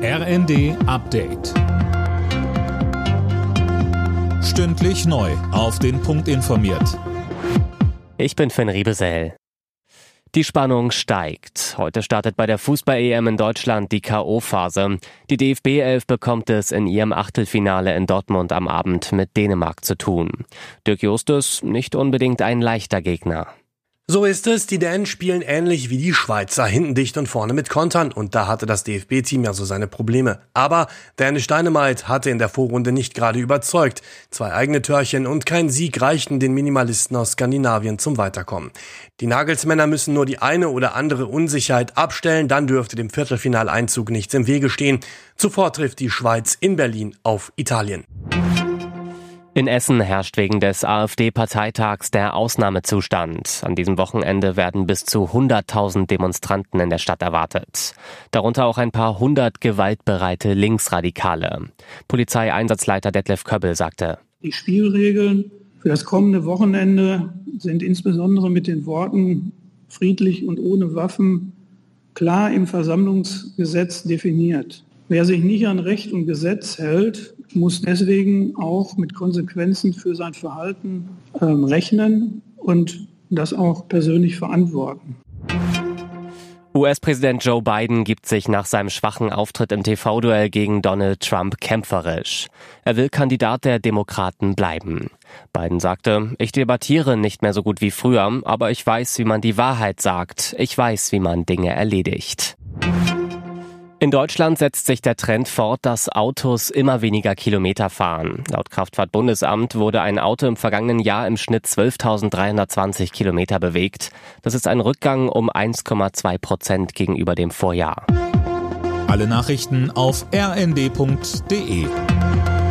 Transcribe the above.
RND Update. Stündlich neu auf den Punkt informiert. Ich bin Finn Riebesell. Die Spannung steigt. Heute startet bei der Fußball-EM in Deutschland die K.O.-Phase. Die DFB-11 bekommt es in ihrem Achtelfinale in Dortmund am Abend mit Dänemark zu tun. Dirk Justus nicht unbedingt ein leichter Gegner. So ist es, die Dänen spielen ähnlich wie die Schweizer, hinten dicht und vorne mit Kontern, und da hatte das DFB-Team ja so seine Probleme. Aber Dänisch Dynamite hatte in der Vorrunde nicht gerade überzeugt. 2 eigene Törchen und kein Sieg reichten den Minimalisten aus Skandinavien zum Weiterkommen. Die Nagelsmänner müssen nur die eine oder andere Unsicherheit abstellen, dann dürfte dem Viertelfinaleinzug nichts im Wege stehen. Zuvor trifft die Schweiz in Berlin auf Italien. In Essen herrscht wegen des AfD-Parteitags der Ausnahmezustand. An diesem Wochenende werden bis zu 100.000 Demonstranten in der Stadt erwartet. Darunter auch ein paar 100 gewaltbereite Linksradikale. Polizeieinsatzleiter Detlef Köbbel sagte: Die Spielregeln für das kommende Wochenende sind insbesondere mit den Worten friedlich und ohne Waffen klar im Versammlungsgesetz definiert. Wer sich nicht an Recht und Gesetz hält, muss deswegen auch mit Konsequenzen für sein Verhalten rechnen und das auch persönlich verantworten. US-Präsident Joe Biden gibt sich nach seinem schwachen Auftritt im TV-Duell gegen Donald Trump kämpferisch. Er will Kandidat der Demokraten bleiben. Biden sagte: Ich debattiere nicht mehr so gut wie früher, aber ich weiß, wie man die Wahrheit sagt. Ich weiß, wie man Dinge erledigt. In Deutschland setzt sich der Trend fort, dass Autos immer weniger Kilometer fahren. Laut Kraftfahrtbundesamt wurde ein Auto im vergangenen Jahr im Schnitt 12.320 Kilometer bewegt. Das ist ein Rückgang um 1,2% gegenüber dem Vorjahr. Alle Nachrichten auf rnd.de.